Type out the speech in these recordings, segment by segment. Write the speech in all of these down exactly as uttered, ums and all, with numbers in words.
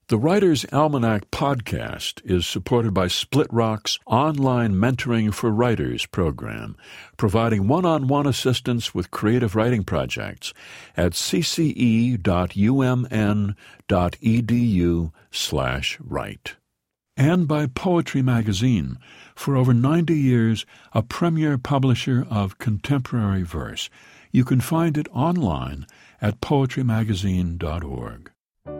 The Writer's Almanac podcast is supported by Split Rock's online Mentoring for Writers program, providing one-on-one assistance with creative writing projects at cce.umn.edu slash write. And by Poetry Magazine, for over ninety years, a premier publisher of contemporary verse. You can find it online at poetry magazine dot org.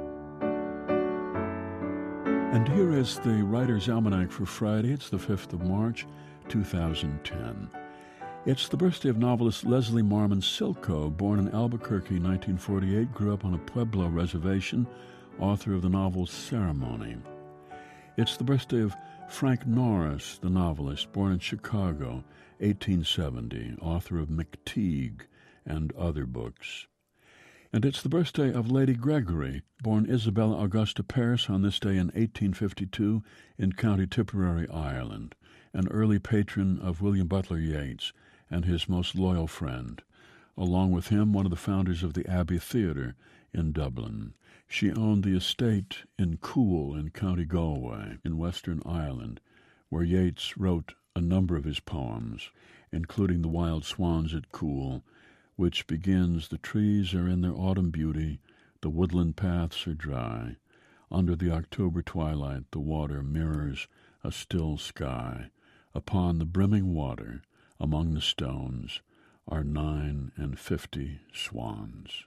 And here is the Writer's Almanac for Friday. It's the fifth of March, two thousand ten. It's the birthday of novelist Leslie Marmon Silko, born in Albuquerque, nineteen forty-eight, grew up on a Pueblo reservation, author of the novel Ceremony. It's the birthday of Frank Norris, the novelist, born in Chicago, eighteen seventy, author of McTeague and other books. And it's the birthday of Lady Gregory, born Isabella Augusta Pearce on this day in eighteen fifty-two in County Tipperary, Ireland, an early patron of William Butler Yeats and his most loyal friend. Along with him, one of the founders of the Abbey Theatre in Dublin. She owned the estate in Coole in County Galway in Western Ireland, where Yeats wrote a number of his poems, including The Wild Swans at Coole, which begins, "The trees are in their autumn beauty, the woodland paths are dry. Under the October twilight the water mirrors a still sky. Upon the brimming water, among the stones, are nine and fifty swans."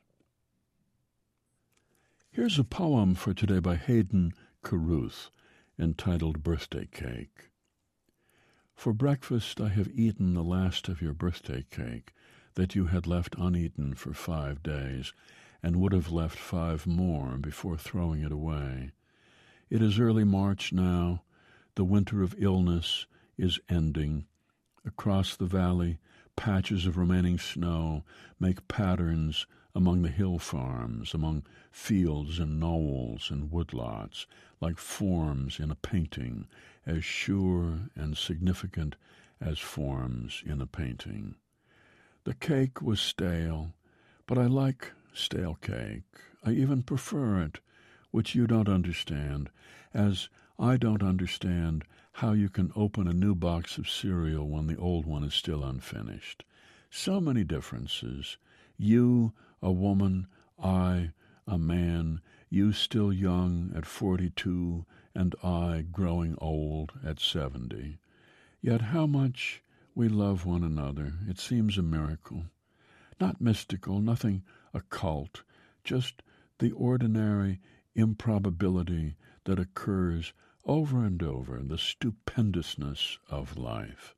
Here's a poem for today by Hayden Carruth, entitled Birthday Cake. For breakfast I have eaten the last of your birthday cake, that you had left uneaten for five days, and would have left five more before throwing it away. It is early March now. The winter of illness is ending. Across the valley, patches of remaining snow make patterns among the hill farms, among fields and knolls and woodlots, like forms in a painting, as sure and significant as forms in a painting. The cake was stale, but I like stale cake. I even prefer it, which you don't understand, as I don't understand how you can open a new box of cereal when the old one is still unfinished. So many differences. You, a woman, I, a man, you still young at forty-two, and I growing old at seventy. Yet how much we love one another. It seems a miracle. Not mystical, nothing occult, just the ordinary improbability that occurs over and over, the stupendousness of life.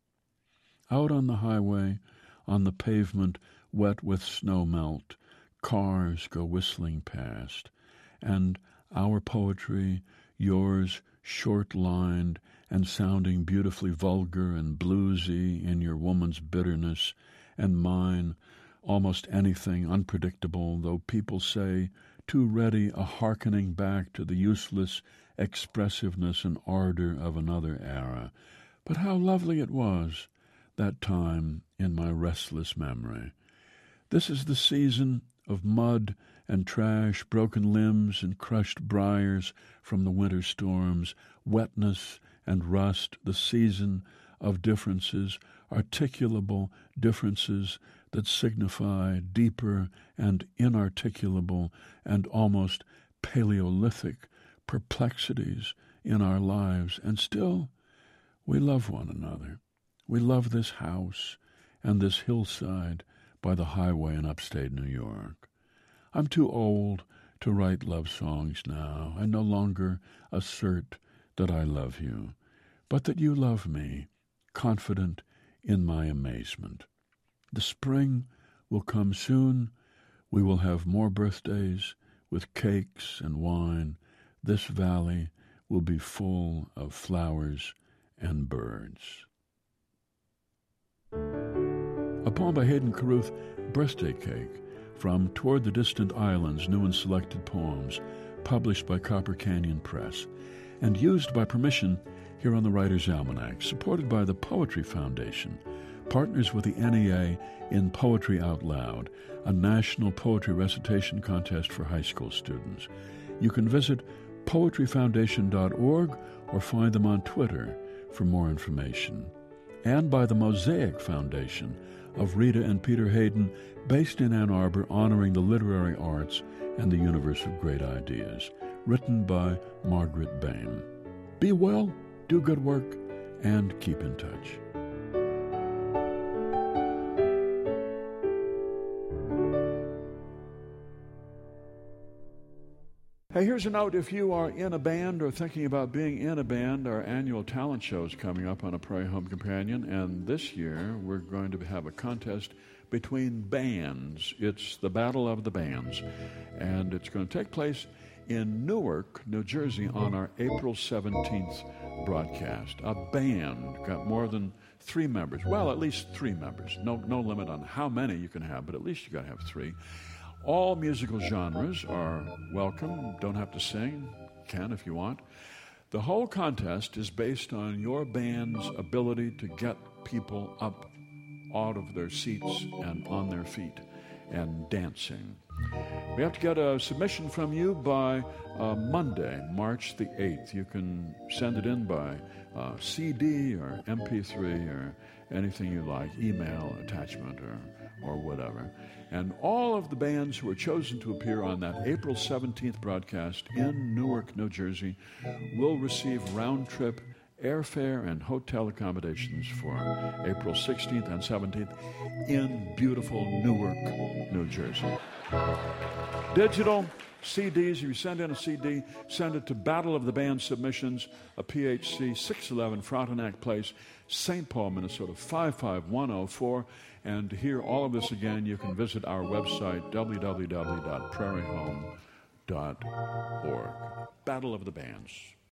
Out on the highway, on the pavement wet with snow melt, cars go whistling past, and our poetry, yours short-lined and sounding beautifully vulgar and bluesy in your woman's bitterness, and mine almost anything unpredictable, though people say too ready a hearkening back to the useless expressiveness and ardor of another era. But how lovely it was, that time in my restless memory. This is the season of mud and trash, broken limbs and crushed briars from the winter storms, wetness and rust, the season of differences, articulable differences that signify deeper and inarticulable and almost Paleolithic perplexities in our lives. And still, we love one another. We love this house and this hillside by the highway in upstate New York. I'm too old to write love songs now. I no longer assert that I love you, but that you love me, confident in my amazement. The spring will come soon. We will have more birthdays with cakes and wine. This valley will be full of flowers and birds. A poem by Hayden Carruth, Birthday Cake, from Toward the Distant Islands, New and Selected Poems, published by Copper Canyon Press, and used by permission here on the Writer's Almanac, supported by the Poetry Foundation, partners with the N E A in Poetry Out Loud, a national poetry recitation contest for high school students. You can visit poetry foundation dot org or find them on Twitter for more information. And by the Mosaic Foundation of Rita and Peter Hayden, based in Ann Arbor, honoring the literary arts and the universe of great ideas. Written by Margaret Bain. Be well, do good work, and keep in touch. Hey, here's a note. If you are in a band or thinking about being in a band, our annual talent show is coming up on A Prairie Home Companion, and this year we're going to have a contest between bands. It's the Battle of the Bands, and it's going to take place in Newark, New Jersey on our April seventeenth broadcast. A band got more than three members. Well, at least three members. No, no limit on how many you can have, but at least you got to have three. All musical genres are welcome. Don't have to sing. Can if you want. The whole contest is based on your band's ability to get people up out of their seats and on their feet and dancing. We have to get a submission from you by uh, Monday, March the eighth. You can send it in by uh, C D or M P three or anything you like, email, attachment, or or whatever. And all of the bands who are chosen to appear on that April seventeenth broadcast in Newark, New Jersey, will receive round-trip airfare and hotel accommodations for April sixteenth and seventeenth in beautiful Newark, New Jersey. Digital C Ds, if you send in a C D, send it to Battle of the Band Submissions, a P H C six eleven Frontenac Place, Saint Paul, Minnesota five five one oh four. And to hear all of this again, you can visit our website, w w w dot prairie home dot org. Battle of the Bands.